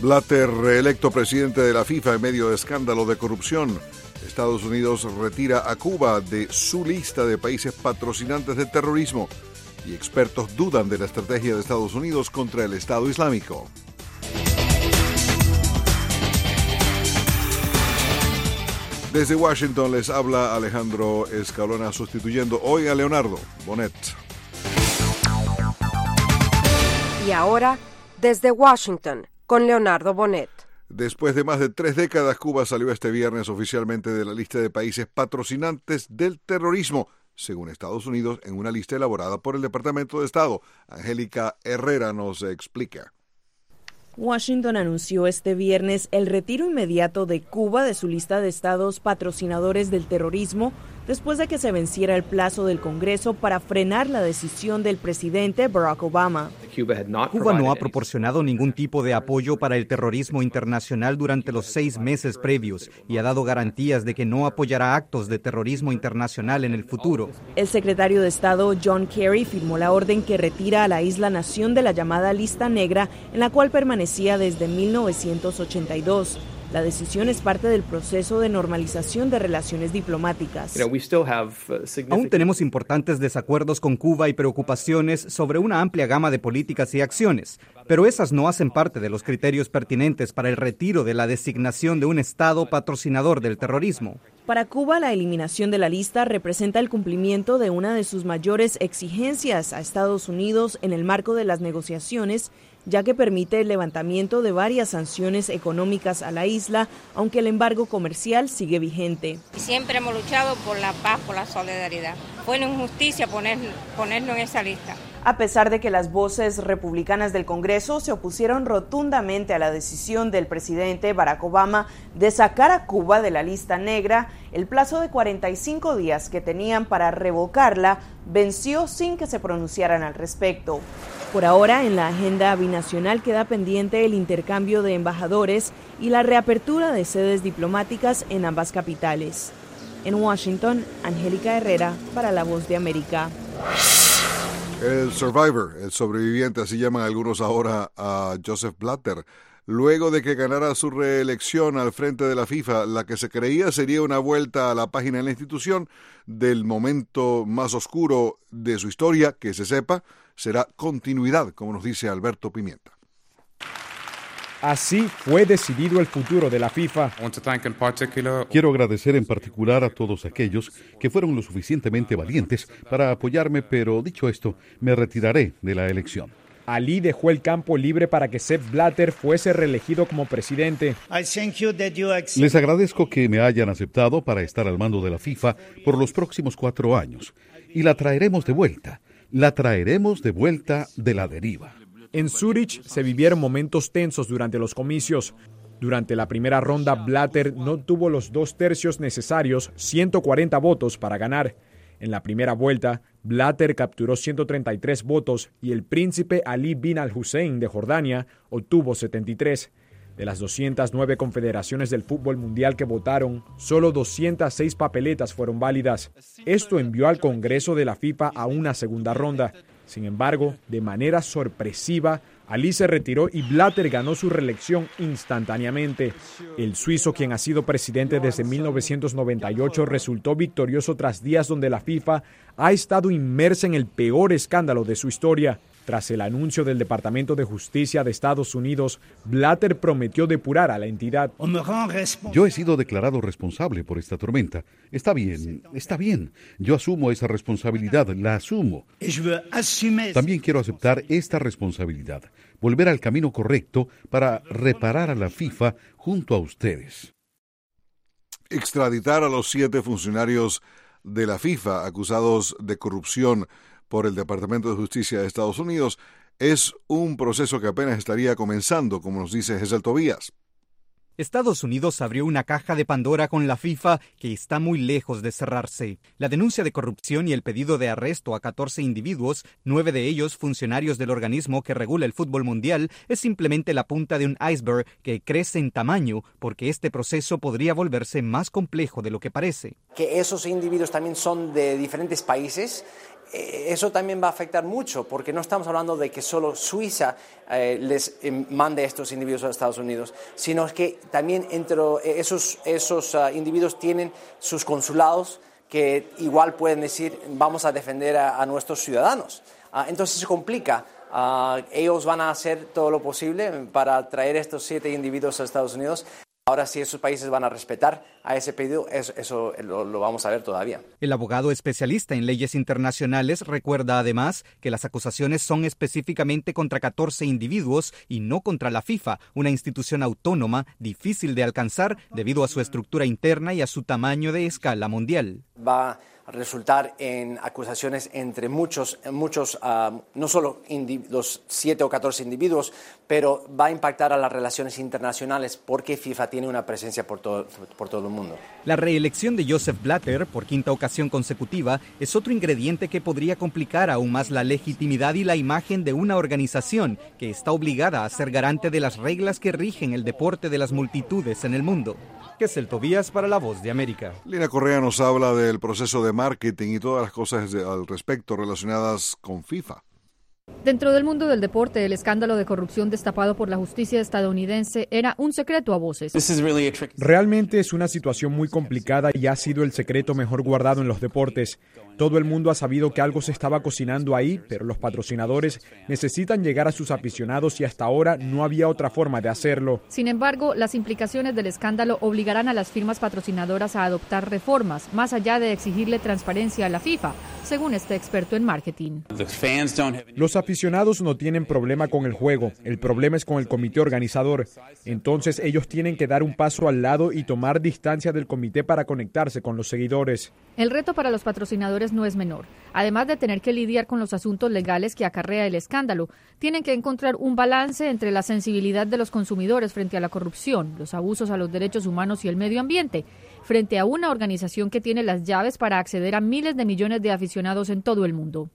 Blatter, reelecto presidente de la FIFA en medio de escándalo de corrupción. Estados Unidos retira a Cuba de su lista de países patrocinantes del terrorismo. Y expertos dudan de la estrategia de Estados Unidos contra el Estado Islámico. Desde Washington les habla Alejandro Escalona, sustituyendo hoy a Leonardo Bonet. Y ahora, desde Washington, con Leonardo Bonet. Después de más de 3 décadas, Cuba salió este viernes oficialmente de la lista de países patrocinantes del terrorismo, según Estados Unidos, en una lista elaborada por el Departamento de Estado. Angélica Herrera nos explica. Washington anunció este viernes el retiro inmediato de Cuba de su lista de estados patrocinadores del terrorismo después de que se venciera el plazo del Congreso para frenar la decisión del presidente Barack Obama. Cuba no ha proporcionado ningún tipo de apoyo para el terrorismo internacional durante los 6 meses previos y ha dado garantías de que no apoyará actos de terrorismo internacional en el futuro. El secretario de Estado John Kerry firmó la orden que retira a la isla nación de la llamada lista negra, en la cual permanecía desde 1982. La decisión es parte del proceso de normalización de relaciones diplomáticas. Aún tenemos importantes desacuerdos con Cuba y preocupaciones sobre una amplia gama de políticas y acciones, pero esas no hacen parte de los criterios pertinentes para el retiro de la designación de un Estado patrocinador del terrorismo. Para Cuba, la eliminación de la lista representa el cumplimiento de una de sus mayores exigencias a Estados Unidos en el marco de las negociaciones, ya que permite el levantamiento de varias sanciones económicas a la isla, aunque el embargo comercial sigue vigente. Siempre hemos luchado por la paz, por la solidaridad. Fue una injusticia ponernos en esa lista. A pesar de que las voces republicanas del Congreso se opusieron rotundamente a la decisión del presidente Barack Obama de sacar a Cuba de la lista negra, el plazo de 45 días que tenían para revocarla venció sin que se pronunciaran al respecto. Por ahora, en la agenda binacional queda pendiente el intercambio de embajadores y la reapertura de sedes diplomáticas en ambas capitales. En Washington, Angélica Herrera para La Voz de América. El survivor, el sobreviviente, así llaman algunos ahora a Joseph Blatter, luego de que ganara su reelección al frente de la FIFA, la que se creía sería una vuelta a la página de la institución del momento más oscuro de su historia, que se sepa, será continuidad, como nos dice Alberto Pimienta. Así fue decidido el futuro de la FIFA. Quiero agradecer en particular a todos aquellos que fueron lo suficientemente valientes para apoyarme, pero dicho esto, me retiraré de la elección. Ali dejó el campo libre para que Sepp Blatter fuese reelegido como presidente. Les agradezco que me hayan aceptado para estar al mando de la FIFA por los próximos 4 años. Y la traeremos de vuelta. La traeremos de vuelta de la deriva. En Zúrich se vivieron momentos tensos durante los comicios. Durante la primera ronda, Blatter no tuvo los 2/3 necesarios, 140 votos, para ganar. En la primera vuelta, Blatter capturó 133 votos y el príncipe Ali bin al-Hussein de Jordania obtuvo 73. De las 209 confederaciones del fútbol mundial que votaron, solo 206 papeletas fueron válidas. Esto envió al Congreso de la FIFA a una segunda ronda. Sin embargo, de manera sorpresiva, Ali se retiró y Blatter ganó su reelección instantáneamente. El suizo, quien ha sido presidente desde 1998, resultó victorioso tras días donde la FIFA ha estado inmersa en el peor escándalo de su historia. Tras el anuncio del Departamento de Justicia de Estados Unidos, Blatter prometió depurar a la entidad. Yo he sido declarado responsable por esta tormenta. Está bien. Yo asumo esa responsabilidad, la asumo. También quiero aceptar esta responsabilidad, volver al camino correcto para reparar a la FIFA junto a ustedes. Extraditar a los 7 funcionarios de la FIFA acusados de corrupción por el Departamento de Justicia de Estados Unidos es un proceso que apenas estaría comenzando, como nos dice Gesell Tobías. Estados Unidos abrió una caja de Pandora con la FIFA que está muy lejos de cerrarse. La denuncia de corrupción y el pedido de arresto a 14 individuos, 9 de ellos funcionarios del organismo que regula el fútbol mundial, es simplemente la punta de un iceberg que crece en tamaño porque este proceso podría volverse más complejo de lo que parece. Que esos individuos también son de diferentes países eso también va a afectar mucho, porque no estamos hablando de que solo Suiza les mande estos individuos a Estados Unidos, sino que también entre esos individuos tienen sus consulados que igual pueden decir vamos a defender a nuestros ciudadanos. Entonces se complica. Ellos van a hacer todo lo posible para traer estos 7 individuos a Estados Unidos. Ahora, si esos países van a respetar a ese pedido, eso lo vamos a ver todavía. El abogado especialista en leyes internacionales recuerda además que las acusaciones son específicamente contra 14 individuos y no contra la FIFA, una institución autónoma difícil de alcanzar debido a su estructura interna y a su tamaño de escala mundial. Va a resultar en acusaciones entre muchos, no solo los 7 o 14 individuos, pero va a impactar a las relaciones internacionales porque FIFA tiene una presencia por todo el mundo. La reelección de Joseph Blatter por 5ª ocasión consecutiva es otro ingrediente que podría complicar aún más la legitimidad y la imagen de una organización que está obligada a ser garante de las reglas que rigen el deporte de las multitudes en el mundo. Kessel Tobías para La Voz de América. Lina Correa nos habla del proceso de marketing y todas las cosas al respecto relacionadas con FIFA. Dentro del mundo del deporte, el escándalo de corrupción destapado por la justicia estadounidense era un secreto a voces. Realmente es una situación muy complicada y ha sido el secreto mejor guardado en los deportes. Todo el mundo ha sabido que algo se estaba cocinando ahí, pero los patrocinadores necesitan llegar a sus aficionados y hasta ahora no había otra forma de hacerlo. Sin embargo, las implicaciones del escándalo obligarán a las firmas patrocinadoras a adoptar reformas, más allá de exigirle transparencia a la FIFA, según este experto en marketing. Los aficionados no tienen problema con el juego, el problema es con el comité organizador. Entonces ellos tienen que dar un paso al lado y tomar distancia del comité para conectarse con los seguidores. El reto para los patrocinadores no es menor. Además de tener que lidiar con los asuntos legales que acarrea el escándalo, tienen que encontrar un balance entre la sensibilidad de los consumidores frente a la corrupción, los abusos a los derechos humanos y el medio ambiente, frente a una organización que tiene las llaves para acceder a miles de millones de aficionados en todo el mundo.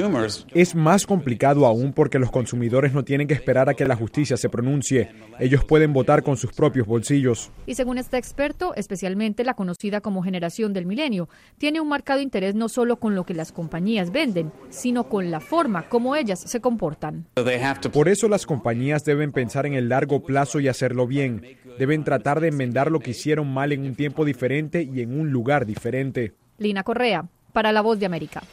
Es más complicado aún porque los consumidores no tienen que esperar a que la justicia se pronuncie. Ellos pueden votar con sus propios bolsillos. Y según este experto, especialmente la conocida como generación del milenio, tiene un marcado interés no solo con lo que las compañías venden, sino con la forma como ellas se comportan. Por eso las compañías deben pensar en el largo plazo y hacerlo bien. Deben tratar de enmendar lo que hicieron mal en un tiempo diferente y en un lugar diferente. Lina Correa, para La Voz de América.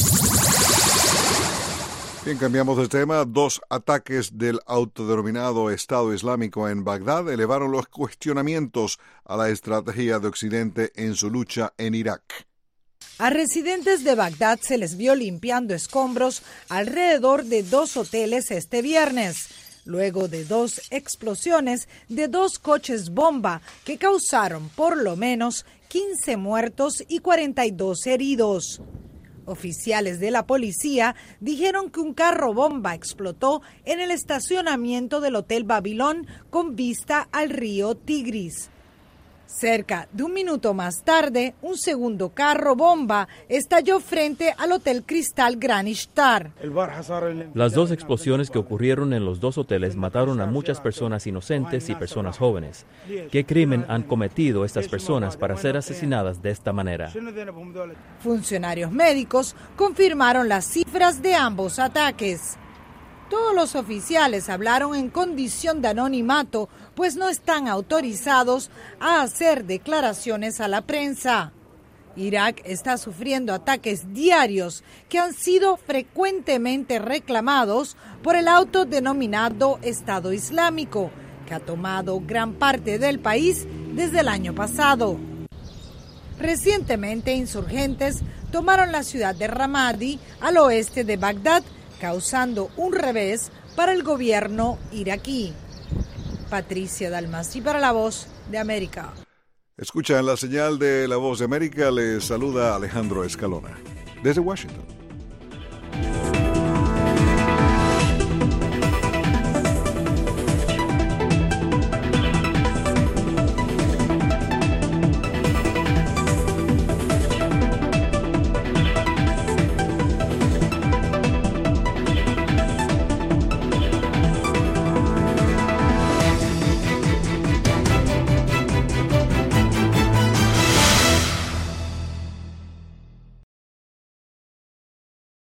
Bien, cambiamos de tema. 2 ataques del autodenominado Estado Islámico en Bagdad elevaron los cuestionamientos a la estrategia de Occidente en su lucha en Irak. A residentes de Bagdad se les vio limpiando escombros alrededor de 2 hoteles este viernes, luego de 2 explosiones de 2 coches bomba que causaron por lo menos 15 muertos y 42 heridos. Oficiales de la policía dijeron que un carro bomba explotó en el estacionamiento del Hotel Babilón con vista al río Tigris. Cerca de un minuto más tarde, un segundo carro bomba estalló frente al Hotel Cristal Gran Ishtar. Las 2 explosiones que ocurrieron en los 2 hoteles mataron a muchas personas inocentes y personas jóvenes. ¿Qué crimen han cometido estas personas para ser asesinadas de esta manera? Funcionarios médicos confirmaron las cifras de ambos ataques. Todos los oficiales hablaron en condición de anonimato, pues no están autorizados a hacer declaraciones a la prensa. Irak está sufriendo ataques diarios que han sido frecuentemente reclamados por el autodenominado Estado Islámico, que ha tomado gran parte del país desde el año pasado. Recientemente, insurgentes tomaron la ciudad de Ramadi, al oeste de Bagdad, causando un revés para el gobierno iraquí. Patricia Dalmasi para La Voz de América. Escuchan la señal de La Voz de América, les saluda Alejandro Escalona. Desde Washington.